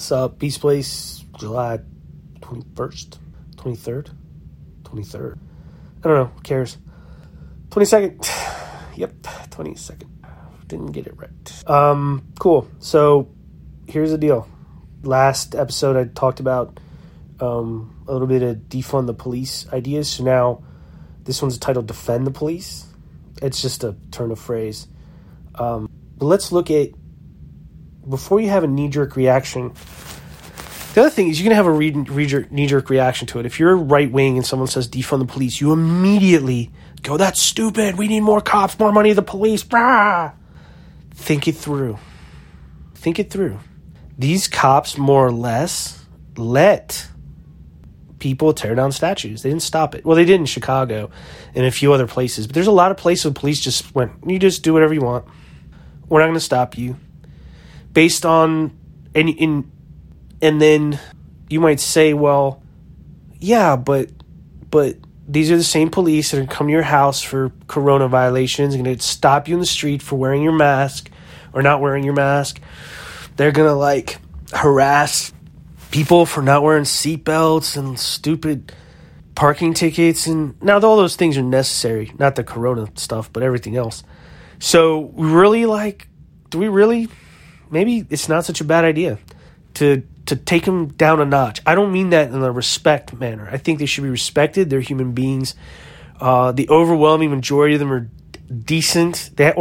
What's up? Peace Place, July 21st, 23rd, 23rd. I don't know. Who cares? 22nd. Yep, 22nd. Didn't get it right. Cool. So here's the deal. Last episode I talked about a little bit of defund the police ideas. So now this one's titled Defend the Police. It's just a turn of phrase. But let's look at, before you have a knee-jerk reaction, the other thing is you're going to have a knee-jerk reaction to it. If you're right-wing and someone says defund the police, you immediately go, that's stupid. We need more cops, more money to the police. Brah! Think it through. Think it through. These cops more or less let people tear down statues. They didn't stop it. Well, they did in Chicago and a few other places. But there's a lot of places where police just went, you just do whatever you want. We're not going to stop you. Based on, and then you might say, well, yeah, but these are the same police that are going to come to your house for corona violations and going to stop you in the street for wearing your mask or not wearing your mask. They're going to, harass people for not wearing seatbelts and stupid parking tickets. And now all those things are necessary, not the corona stuff, but everything else. So really, do we really, maybe it's not such a bad idea to take them down a notch. I don't mean that in a respect manner. I think they should be respected. They're human beings. The overwhelming majority of them are decent. I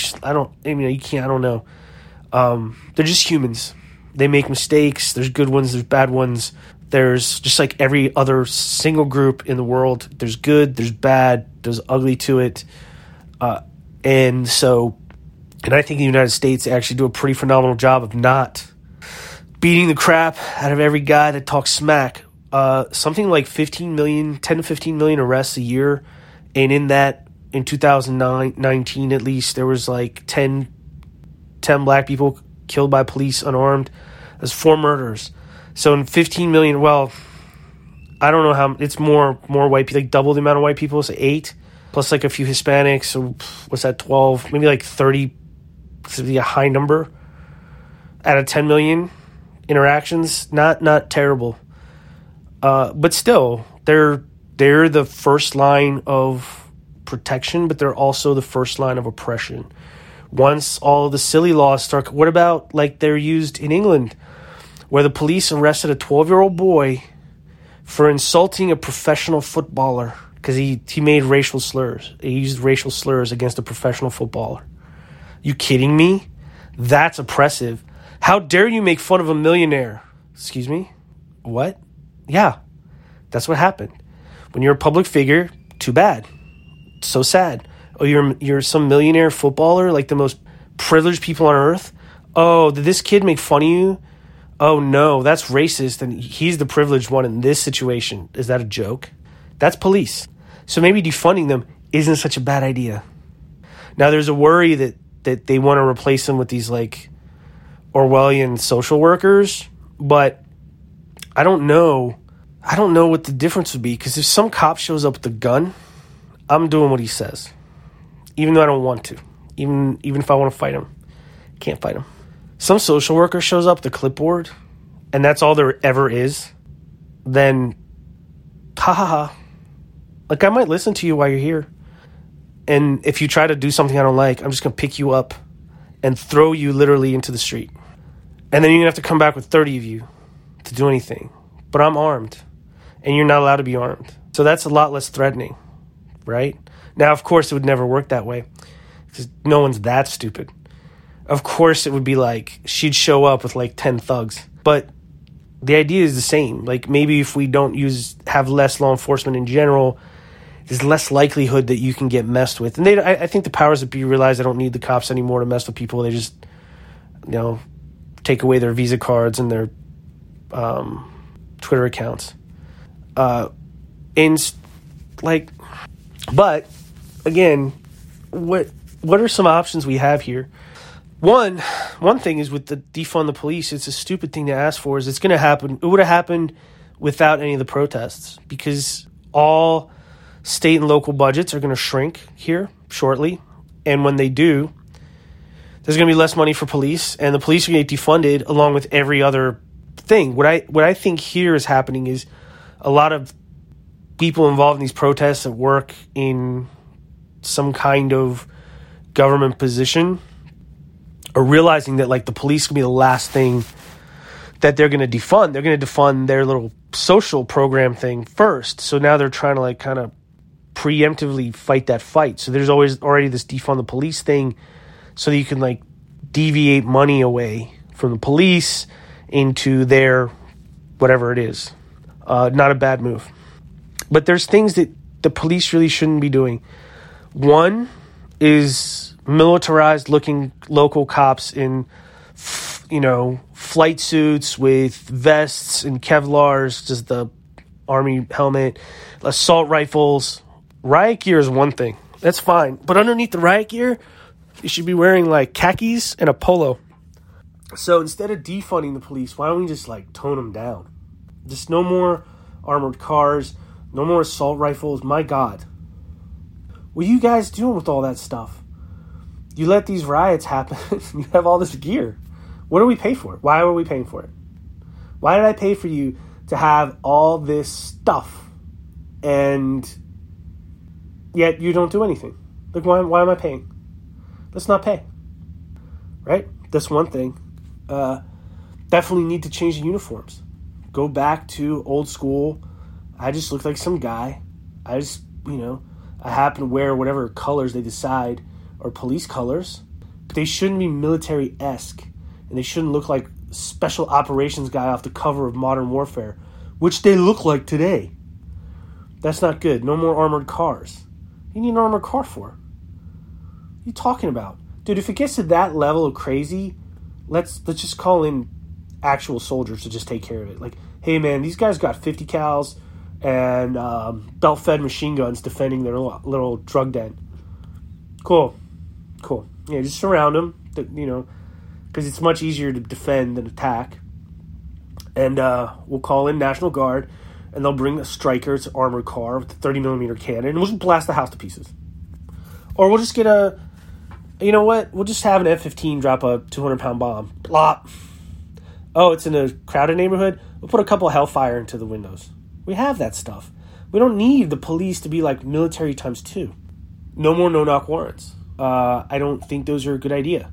don't know. They're just humans. They make mistakes. There's good ones. There's bad ones. There's just like every other single group in the world. There's good. There's bad. There's ugly to it. And I think the United States actually do a pretty phenomenal job of not beating the crap out of every guy that talks smack. Something like 10 to 15 million arrests a year. And in that, in 2019 at least, there was like 10 black people killed by police unarmed. That's 4 murders. So in 15 million, well, I don't know how, it's more white people, like double the amount of white people, so 8, plus like a few Hispanics, so what's that, 12, maybe like 30, this would be a high number out of 10 million interactions. Not terrible. But still, they're the first line of protection, but they're also the first line of oppression. Once all the silly laws start, what about like they're used in England, where the police arrested a 12-year-old boy for insulting a professional footballer because he made racial slurs. He used racial slurs against a professional footballer. You kidding me? That's oppressive. How dare you make fun of a millionaire? Excuse me? What? Yeah, that's what happened. When you're a public figure, too bad. So sad. Oh, you're some millionaire footballer, like the most privileged people on earth? Oh, did this kid make fun of you? Oh, no, that's racist, and he's the privileged one in this situation. Is that a joke? That's police. So maybe defunding them isn't such a bad idea. Now, there's a worry that they want to replace them with these, like, Orwellian social workers, but I don't know. I don't know what the difference would be, because if some cop shows up with a gun, I'm doing what he says. Even though I don't want to. Even if I want to fight him. Can't fight him. Some social worker shows up with a clipboard, and that's all there ever is, then, ha. Like, I might listen to you while you're here. And if you try to do something I don't like, I'm just going to pick you up and throw you literally into the street. And then you're going to have to come back with 30 of you to do anything. But I'm armed, and you're not allowed to be armed. So that's a lot less threatening, right? Now, of course, it would never work that way because no one's that stupid. Of course, it would be like she'd show up with like 10 thugs. But the idea is the same. Like maybe if we don't have less law enforcement in general, there's less likelihood that you can get messed with. And I think the powers that be realize they don't need the cops anymore to mess with people. They just, take away their Visa cards and their Twitter accounts. But again, what are some options we have here? One thing is with the defund the police, it's a stupid thing to ask for, is it's going to happen. It would have happened without any of the protests because all state and local budgets are going to shrink here shortly. And when they do, there's going to be less money for police, and the police are going to get defunded along with every other thing. What I think here is happening is a lot of people involved in these protests that work in some kind of government position are realizing that like the police can be the last thing that they're going to defund. They're going to defund their little social program thing first. So now they're trying to like kind of preemptively fight that fight. So there's already this defund the police thing so that you can like deviate money away from the police into their whatever it is. Not a bad move. But there's things that the police really shouldn't be doing. One is militarized looking local cops in, flight suits with vests and Kevlars, just the army helmet, assault rifles. Riot gear is one thing. That's fine. But underneath the riot gear, you should be wearing like khakis and a polo. So instead of defunding the police, why don't we just like tone them down? Just no more armored cars, no more assault rifles. My God. What are you guys doing with all that stuff? You let these riots happen. You have all this gear. What do we pay for it? Why are we paying for it? Why did I pay for you to have all this stuff and yet you don't do anything? Like, why am I paying? Let's not pay. Right? That's one thing. Definitely need to change the uniforms. Go back to old school. I just look like some guy. I happen to wear whatever colors they decide are police colors. But they shouldn't be military-esque. And they shouldn't look like special operations guy off the cover of Modern Warfare, which they look like today. That's not good. No more armored cars. You need an armored car for? What are you talking about? Dude, if it gets to that level of crazy, let's just call in actual soldiers to just take care of it. Like, hey man, these guys got 50 cals and belt-fed machine guns defending their little drug den. Cool. Yeah, just surround them, because it's much easier to defend than attack. And we'll call in National Guard, and they'll bring a Stryker, it's an armored car with a 30mm cannon, and we'll just blast the house to pieces. Or we'll just get we'll just have an F-15 drop a 200-pound bomb. Plop. Oh, it's in a crowded neighborhood? We'll put a couple of Hellfire into the windows. We have that stuff. We don't need the police to be like military times 2. No more no-knock warrants. I don't think those are a good idea.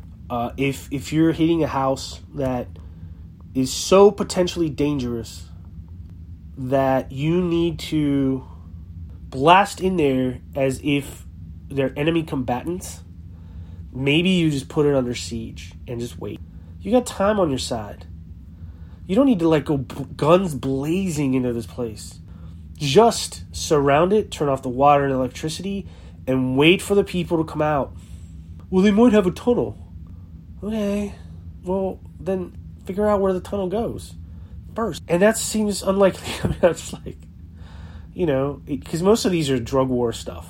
If you're hitting a house that is so potentially dangerous that you need to blast in there as if they're enemy combatants, maybe you just put it under siege and just wait. You got time on your side. You don't need to go guns blazing into this place. Just surround it, turn off the water and electricity, and wait for the people to come out. Well, they might have a tunnel. Okay, well, then figure out where the tunnel goes first. And that seems unlikely. I mean, that's like, because most of these are drug war stuff.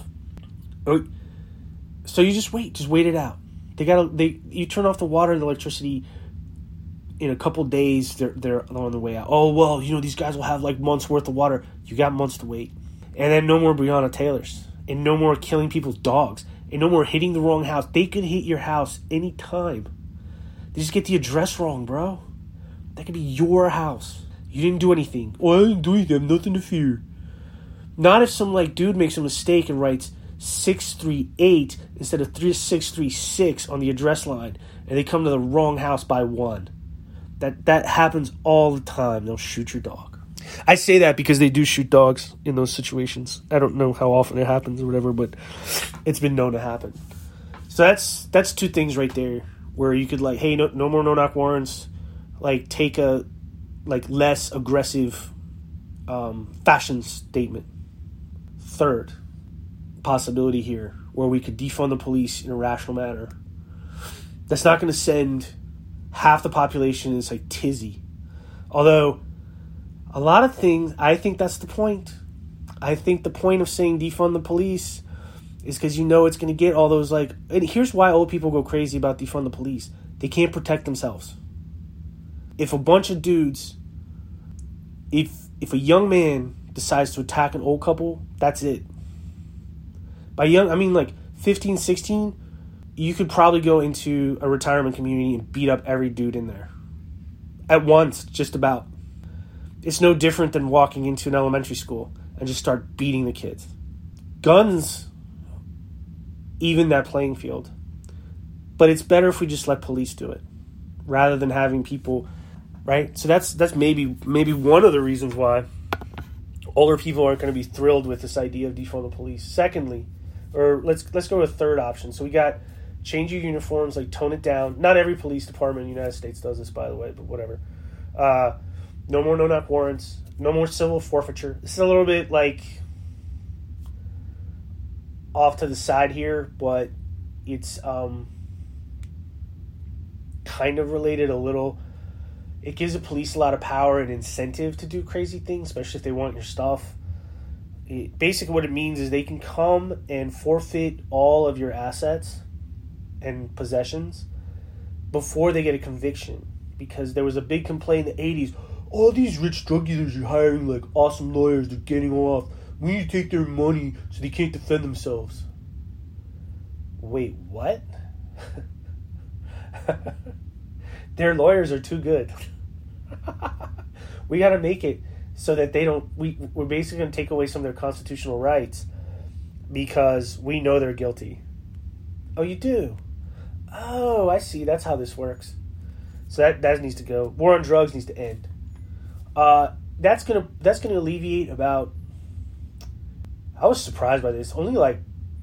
So you just wait it out. You turn off the water and the electricity in a couple days, they're on the way out. Oh, well, these guys will have months worth of water. You got months to wait. And then no more Breonna Taylors. And no more killing people's dogs. And no more hitting the wrong house. They could hit your house anytime. They just get the address wrong, bro. That could be your house. You didn't do anything. Oh, I didn't do anything. I have nothing to fear. Not if some dude makes a mistake and writes 638 instead of 3636 on the address line, and they come to the wrong house by 1. That happens all the time. They'll shoot your dog. I say that because they do shoot dogs in those situations. I don't know how often it happens or whatever, but it's been known to happen. So that's 2 things right there where you could hey, no more no-knock warrants. Take a less aggressive fashion statement. Third possibility here where we could defund the police in a rational manner. That's not going to send half the population is tizzy. Although, a lot of things, I think that's the point. I think the point of saying defund the police is because it's going to get all those and here's why old people go crazy about defund the police. They can't protect themselves. If a bunch of dudes, if a young man decides to attack an old couple, that's it. By young, I mean 15, 16, you could probably go into a retirement community and beat up every dude in there. At once, just about. It's no different than walking into an elementary school and just start beating the kids. Guns even that playing field. But it's better if we just let police do it rather than having people, right? So that's maybe one of the reasons why older people aren't going to be thrilled with this idea of defund the police. Secondly, or let's go to a third option. So we got change your uniforms, like tone it down. Not every police department in the United States does this, by the way, but whatever. No more no-knock warrants. No more civil forfeiture. This is a little bit like off to the side here, but it's kind of related a little. It gives the police a lot of power and incentive to do crazy things, especially if they want your stuff. Basically what it means is they can come and forfeit all of your assets and possessions before they get a conviction. Because there was a big complaint in the 80s, all these rich drug dealers are hiring like awesome lawyers, they're getting off. We need to take their money so they can't defend themselves. Wait, what? Their lawyers are too good. We got to make it so that they don't... We're basically going to take away some of their constitutional rights because we know they're guilty. Oh, you do? Oh, I see. That's how this works. So that needs to go. War on drugs needs to end. That's gonna alleviate about... I was surprised by this. Only like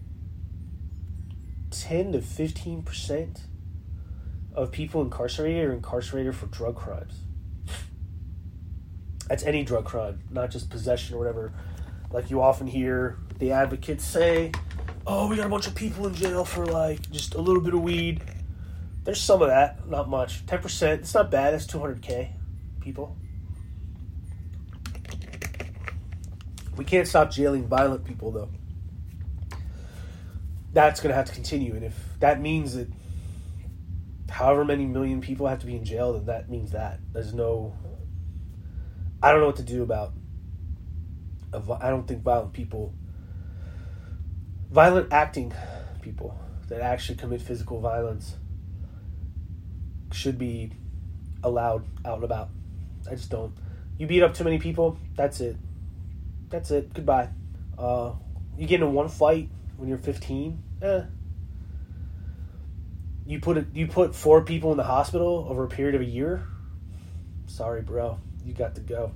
10 to 15% of people incarcerated are incarcerated for drug crimes. That's any drug crime, not just possession or whatever. Like you often hear the advocates say, oh, we got a bunch of people in jail for like just a little bit of weed. There's some of that, not much. 10%, it's not bad. That's 200K people. We can't stop jailing violent people, though. That's going to have to continue. And if that means that however many million people have to be in jail, then that means that. There's no... I don't know what to do about... I don't think violent people... Violent acting people that actually commit physical violence should be allowed out and about. I just don't. You beat up too many people, that's it. That's it. Goodbye. You get in one fight when you're 15. You put 4 people in the hospital over a period of a year. Sorry, bro. You got to go.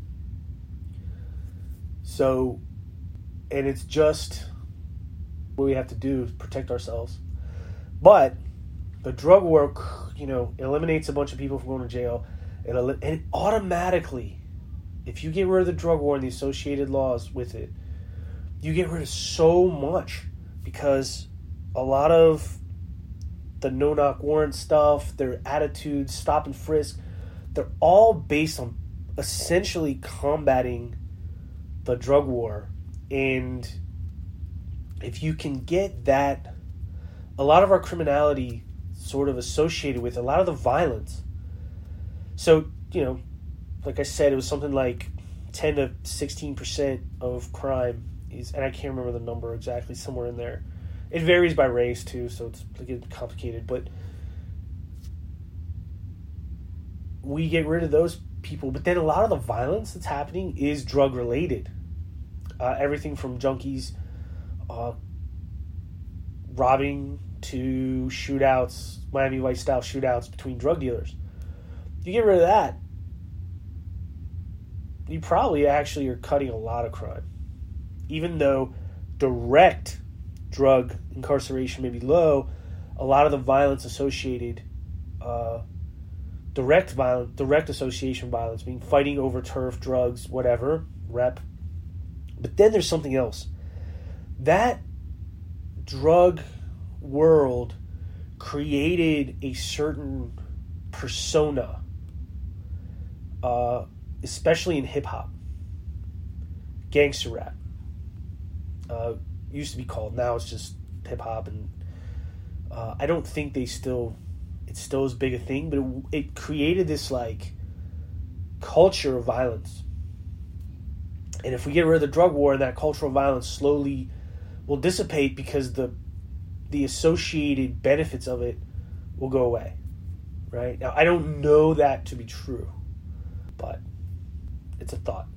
So, and it's just what we have to do is protect ourselves. But the drug war, eliminates a bunch of people from going to jail, and automatically, if you get rid of the drug war and the associated laws with it, you get rid of so much, because a lot of the no-knock warrant stuff, their attitudes, stop and frisk, they're all based on essentially combating the drug war. And if you can get that, a lot of our criminality sort of associated with a lot of the violence. So, like I said, it was something like 10 to 16% of crime is, and I can't remember the number exactly, somewhere in there. It varies by race too, so it's complicated. But we get rid of those people, but then a lot of the violence that's happening is drug related. Everything from junkies, robbing to shootouts, Miami Vice style shootouts between drug dealers. You get rid of that, you probably actually are cutting a lot of crime. Even though direct drug incarceration may be low, a lot of the violence associated, direct association violence, meaning fighting over turf, drugs, whatever, rep. But then there's something else. That drug world created a certain persona, especially in hip-hop. Gangster rap. Used to be called, now it's just hip-hop, and I don't think it's still as big a thing, but it created this like culture of violence. And if we get rid of the drug war, and that cultural violence slowly will dissipate, because the associated benefits of it will go away, right? Now, I don't know that to be true, but it's a thought.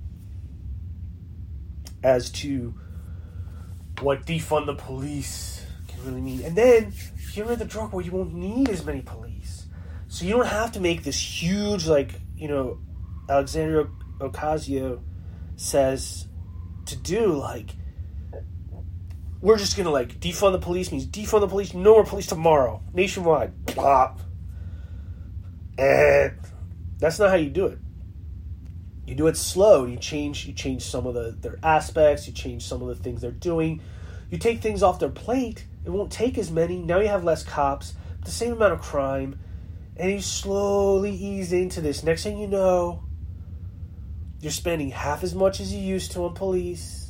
As to what defund the police can really mean. And then, you're in the drug where you won't need as many police. So you don't have to make this huge, Alexandria Ocasio says to do, we're just going to, defund the police means defund the police, no more police tomorrow, nationwide, plop. And that's not how you do it. You do it slow. You change some of their aspects, you change some of the things they're doing. You take things off their plate, it won't take as many. Now you have less cops, the same amount of crime, and you slowly ease into this. Next thing you know, you're spending half as much as you used to on police.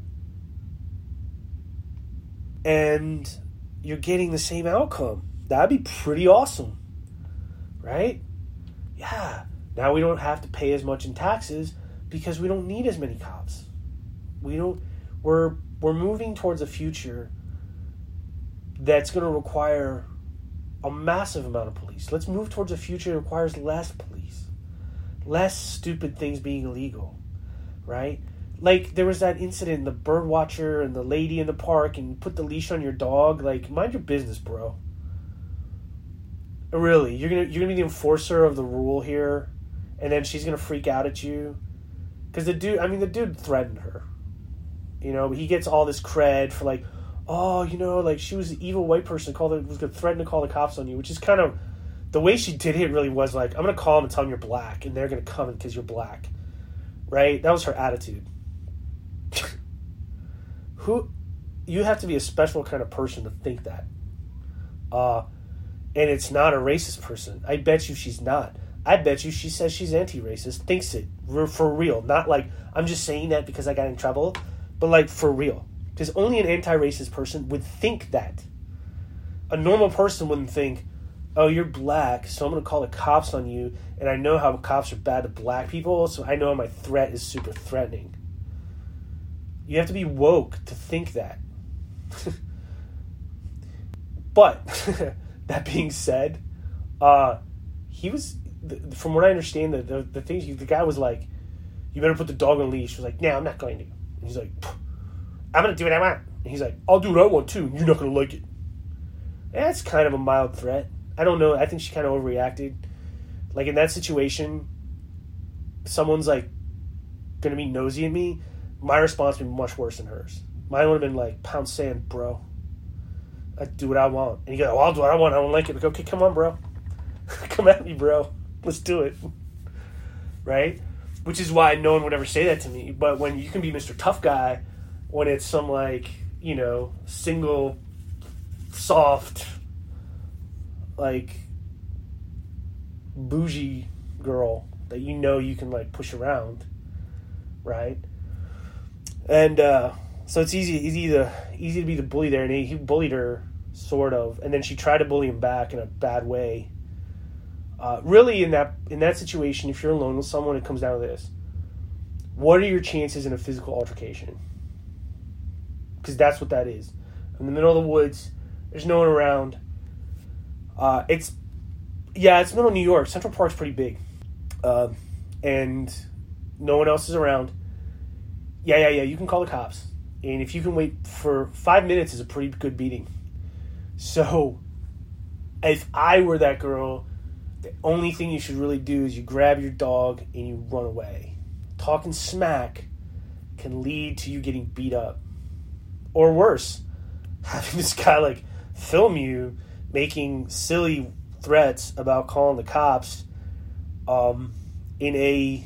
And you're getting the same outcome. That'd be pretty awesome. Right? Yeah. Now we don't have to pay as much in taxes because we don't need as many cops. We're moving towards a future that's going to require a massive amount of police. Let's move towards a future that requires less police. Less stupid things being illegal. Right? There was that incident, the bird watcher and the lady in the park, and you put the leash on your dog. Mind your business, bro. Really, you're gonna be the enforcer of the rule here, and then she's gonna freak out at you, because the dude threatened her. He gets all this cred for she was an evil white person was gonna threaten to call the cops on you, which is kind of the way she did it. Really was I'm gonna call them and tell them you're black, and they're gonna come because you're black, right? That was her attitude. You have to be a special kind of person to think that. And it's not a racist person. I bet you she's not. I bet you she says she's anti-racist, thinks it, for real. Not I'm just saying that because I got in trouble, but for real. Because only an anti-racist person would think that. A normal person wouldn't think, oh, you're black, so I'm going to call the cops on you, and I know how cops are bad to black people, so I know my threat is super threatening. You have to be woke to think that. But, that being said, he was, from what I understand, the things, the guy was like, you better put the dog on a leash. He was like, no, I'm not going to. And he's like, I'm going to do what I want. And he's like, I'll do what I want too, and you're not going to like it. That's kind of a mild threat. I don't know. I think she kind of overreacted. In that situation, someone's going to be nosy at me. My response would be much worse than hers. Mine would have been pound sand, bro. I do what I want. And you go, I'll do what I want. I don't like it. Okay, come on, bro. Come at me, bro. Let's do it. Right? Which is why no one would ever say that to me. But when you can be Mr. Tough Guy, when it's some single, soft, bougie girl that you can push around, right? And so it's easy to be the bully there, and he bullied her sort of, and then she tried to bully him back in a bad way. Really, in that situation, if you're alone with someone, it comes down to this: what are your chances in a physical altercation? Because that's what that is. In the middle of the woods, there's no one around. It's middle of New York. Central Park's pretty big, and no one else is around. Yeah. You can call the cops, and if you can wait for 5 minutes, is a pretty good beating. So, if I were that girl, the only thing you should really do is you grab your dog and you run away. Talking smack can lead to you getting beat up, or worse, having this guy film you making silly threats about calling the cops, in a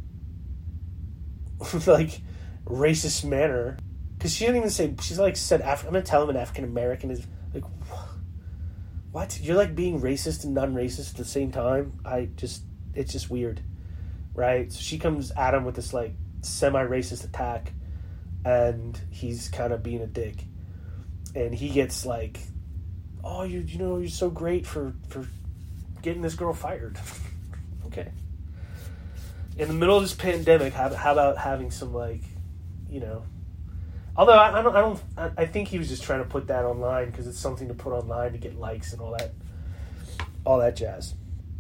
racist manner, because she didn't even say, she's said I'm gonna tell him an African American is what? You're being racist and non-racist at the same time. It's just weird, right? So she comes at him with this semi-racist attack, and he's kind of being a dick, and he gets oh, you're so great for getting this girl fired. Okay. In the middle of this pandemic, how about having some although I think he was just trying to put that online because it's something to put online to get likes and all that jazz.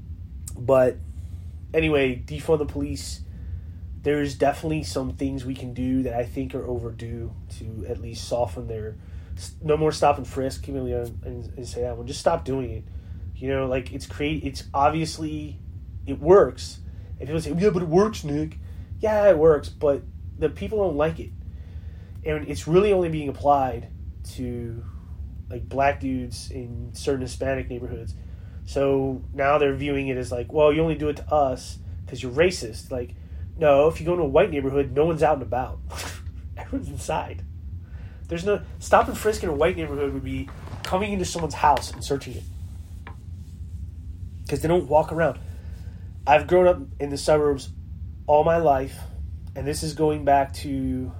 But anyway, defund the police. There's definitely some things we can do that I think are overdue to at least soften their... No more stop and frisk, and say that one. Just stop doing it. You know, like, it's obviously, it works. And people say, yeah, but it works, Nick. Yeah, it works, but the people don't like it. And it's really only being applied to, like, black dudes in certain Hispanic neighborhoods. So now they're viewing it as like, well, you only do it to us because you're racist. Like, no, if you go to a white neighborhood, no one's out and about. Everyone's inside. There's no... Stop and frisk in a white neighborhood would be coming into someone's house and searching it. Because they don't walk around. I've grown up in the suburbs all my life, and this is going back to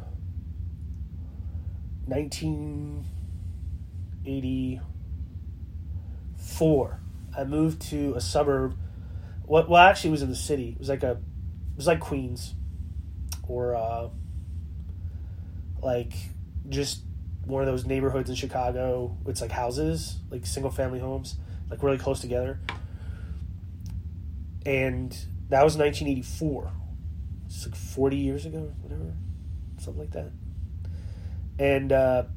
1984. I moved to a suburb. Well, actually, it was in the city. It was like Queens, or like just one of those neighborhoods in Chicago. It's like houses, like single family homes, like really close together. And that was 1984. It's like 40 years ago, whatever, something like that. And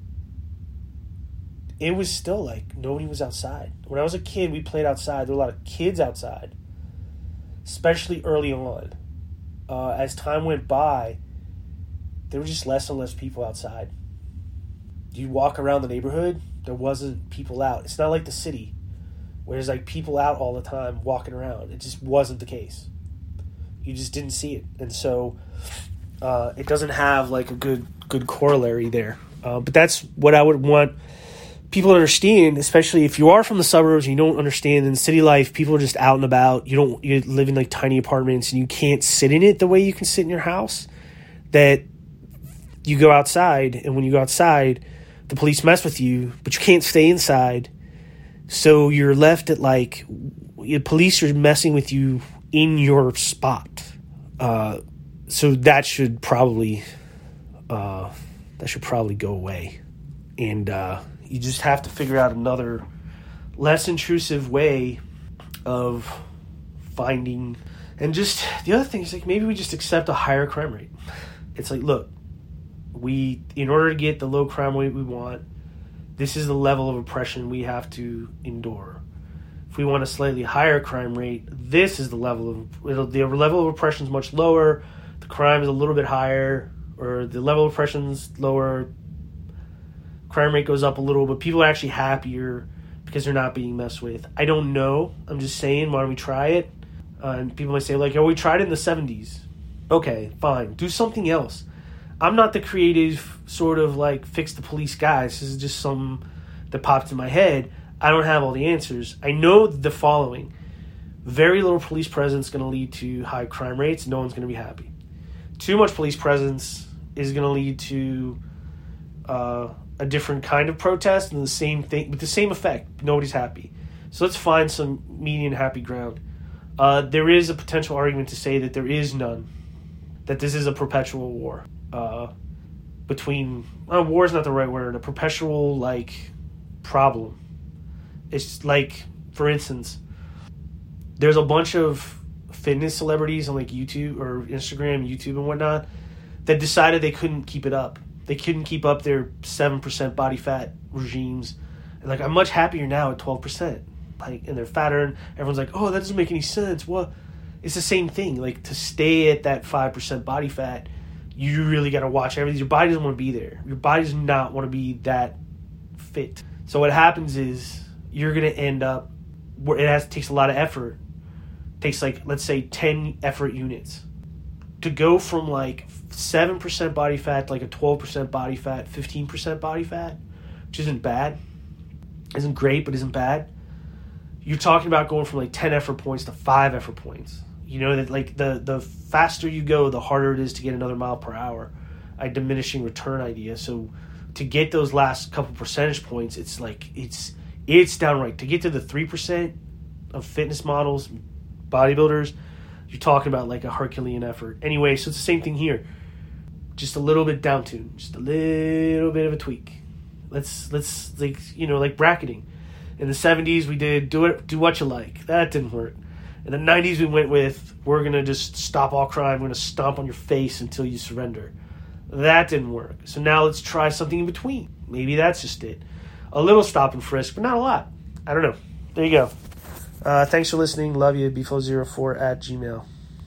it was still like nobody was outside. When I was a kid, we played outside. There were a lot of kids outside, especially early on. As time went by, there were just less and less people outside. You walk around the neighborhood, there wasn't people out. It's not like the city, where there's like people out all the time walking around. It just wasn't the case. You just didn't see it. And so it doesn't have like a good corollary there. But that's what I would want people to understand, especially if you are from the suburbs and you don't understand in city life, people are just out and about. You live in like tiny apartments and you can't sit in it the way you can sit in your house. That you go outside, and when you go outside, the police mess with you, but you can't stay inside. So you're left at like, the police are messing with you in your spot. So that should probably go away. And you just have to figure out another less intrusive way of finding. And just the other thing is like, maybe we just accept a higher crime rate. It's like, look, in order to get the low crime rate we want, this is the level of oppression we have to endure. If we want a slightly higher crime rate, this is the level of... The level of oppression is much lower. The crime is a little bit higher. Or the level of oppression is lower. Crime rate goes up a little, but people are actually happier because they're not being messed with. I don't know. I'm just saying, why don't we try it? And people might say, like, oh, we tried it in the 70s. Okay, fine. Do something else. I'm not the creative sort of like fix the police guy. This is just something that popped in my head. I don't have all the answers. I know the following. Very little police presence is going to lead to high crime rates. No one's going to be happy. Too much police presence is going to lead to a different kind of protest and the same thing with the same effect. Nobody's happy. So let's find some median happy ground. There is a potential argument to say that there is none. That this is a perpetual war. War is not the right word, a perpetual, like, problem. It's like, for instance, there's a bunch of fitness celebrities on, like, YouTube or Instagram, YouTube and whatnot, that decided they couldn't keep it up. They couldn't keep up their 7% body fat regimes. And, like, I'm much happier now at 12%. Like, and they're fatter, and everyone's like, oh, that doesn't make any sense. Well, it's the same thing. Like, to stay at that 5% body fat, you really got to watch everything. Your body doesn't want to be there. Your body does not want to be that fit. So what happens is you're going to end up where takes a lot of effort. It takes, like, let's say 10 effort units to go from like 7% body fat to like a 12% body fat, 15% body fat, which isn't bad. Isn't great, but isn't bad. You're talking about going from like 10 effort points to 5 effort points. You know, that like the faster you go, the harder it is to get another mile per hour. A diminishing return idea. So to get those last couple percentage points, it's like it's downright. To get to the 3% of fitness models, bodybuilders, you're talking about like a Herculean effort. Anyway, so it's the same thing here. Just a little bit down tuned, just a little bit of a tweak. Let's like, you know, like bracketing. In the 70s, we did do what you like. That didn't work. In the 90s, we went with, we're going to just stop all crime. We're going to stomp on your face until you surrender. That didn't work. So now let's try something in between. Maybe that's just it. A little stop and frisk, but not a lot. I don't know. There you go. Thanks for listening. Love you. Bflow04 @gmail.com.